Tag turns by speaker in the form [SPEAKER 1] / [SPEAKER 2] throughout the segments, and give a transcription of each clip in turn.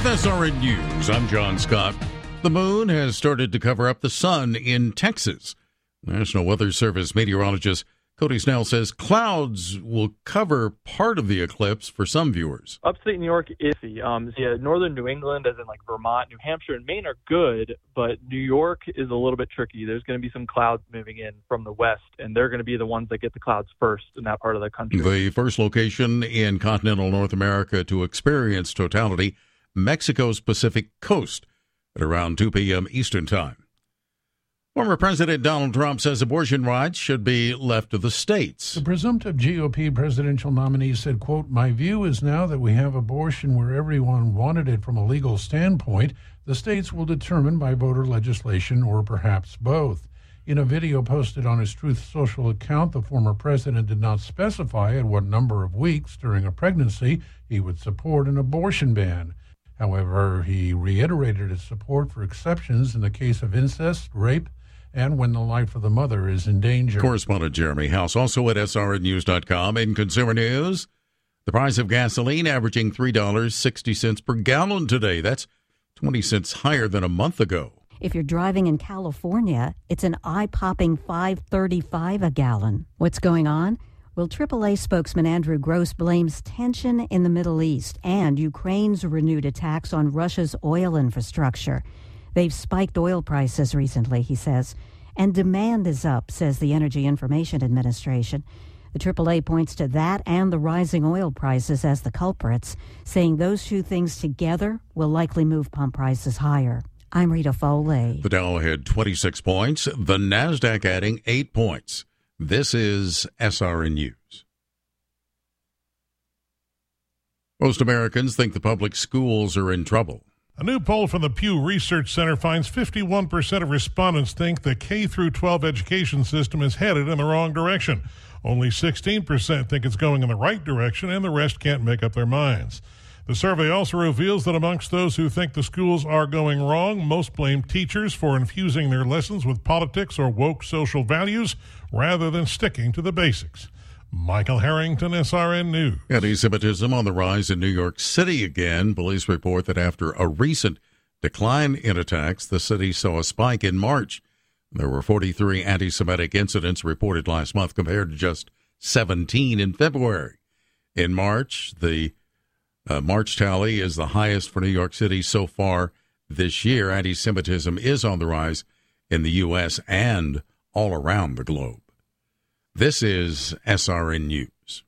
[SPEAKER 1] With SRN News, I'm John Scott. The moon has started to cover up the sun in Texas. National Weather Service meteorologist Cody Snell says clouds will cover part of the eclipse for some viewers.
[SPEAKER 2] Upstate New York is northern New England, as in like Vermont, New Hampshire, and Maine are good, but New York is a little bit tricky. There's going to be some clouds moving in from the west, and they're going to be the ones that get the clouds first in that part of the country.
[SPEAKER 1] The first location in continental North America to experience totality, Mexico's Pacific coast at around 2 p.m. Eastern Time. Former President Donald Trump says abortion rights should be left to the states.
[SPEAKER 3] The presumptive GOP presidential nominee said, quote, "My view is now that we have abortion where everyone wanted it from a legal standpoint, the states will determine by voter legislation or perhaps both." In a video posted on his Truth Social account, the former president did not specify at what number of weeks during a pregnancy he would support an abortion ban. However, he reiterated his support for exceptions in the case of incest, rape, and when the life of the mother is in danger.
[SPEAKER 1] Correspondent Jeremy House, also at srnnews.com. In consumer news, the price of gasoline averaging $3.60 per gallon today. That's 20 cents higher than a month ago.
[SPEAKER 4] If you're driving in California, it's an eye-popping $5.35 a gallon. What's going on? Well, AAA spokesman Andrew Gross blames tension in the Middle East and Ukraine's renewed attacks on Russia's oil infrastructure. They've spiked oil prices recently, he says, and demand is up, says the Energy Information Administration. The AAA points to that and the rising oil prices as the culprits, saying those two things together will likely move pump prices higher. I'm Rita Foley.
[SPEAKER 1] The Dow had 26 points, the NASDAQ adding 8 points. This is SRN News. Most Americans think the public schools are in trouble.
[SPEAKER 5] A new poll from the Pew Research Center finds 51% of respondents think the K-12 education system is headed in the wrong direction. Only 16% think it's going in the right direction, and the rest can't make up their minds. The survey also reveals that amongst those who think the schools are going wrong, most blame teachers for infusing their lessons with politics or woke social values rather than sticking to the basics. Michael Harrington, SRN News.
[SPEAKER 1] Anti-Semitism on the rise in New York City again. Police report that after a recent decline in attacks, the city saw a spike in March. There were 43 anti-Semitic incidents reported last month compared to just 17 in February. In March, the March tally is the highest for New York City so far this year. Anti-Semitism is on the rise in the U.S. and all around the globe. This is SRN News.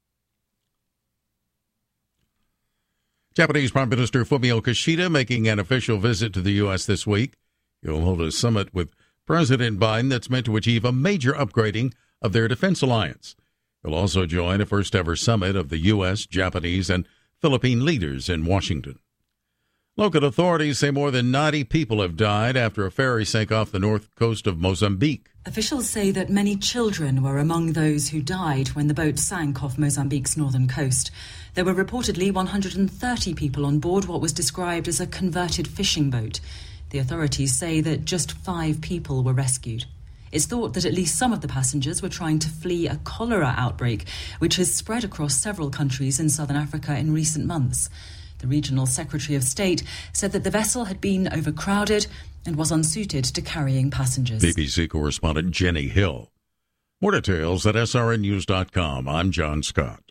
[SPEAKER 1] Japanese Prime Minister Fumio Kishida making an official visit to the U.S. this week. He'll hold a summit with President Biden that's meant to achieve a major upgrading of their defense alliance. He'll also join a first-ever summit of the U.S., Japanese, and Philippine leaders in Washington. Local authorities say more than 90 people have died after a ferry sank off the north coast of Mozambique.
[SPEAKER 6] Officials say that many children were among those who died when the boat sank off Mozambique's northern coast. There were reportedly 130 people on board what was described as a converted fishing boat. The authorities say that just 5 people were rescued. It's thought that at least some of the passengers were trying to flee a cholera outbreak, which has spread across several countries in southern Africa in recent months. The regional Secretary of State said that the vessel had been overcrowded and was unsuited to carrying passengers.
[SPEAKER 1] BBC correspondent Jenny Hill. More details at srnnews.com. I'm John Scott.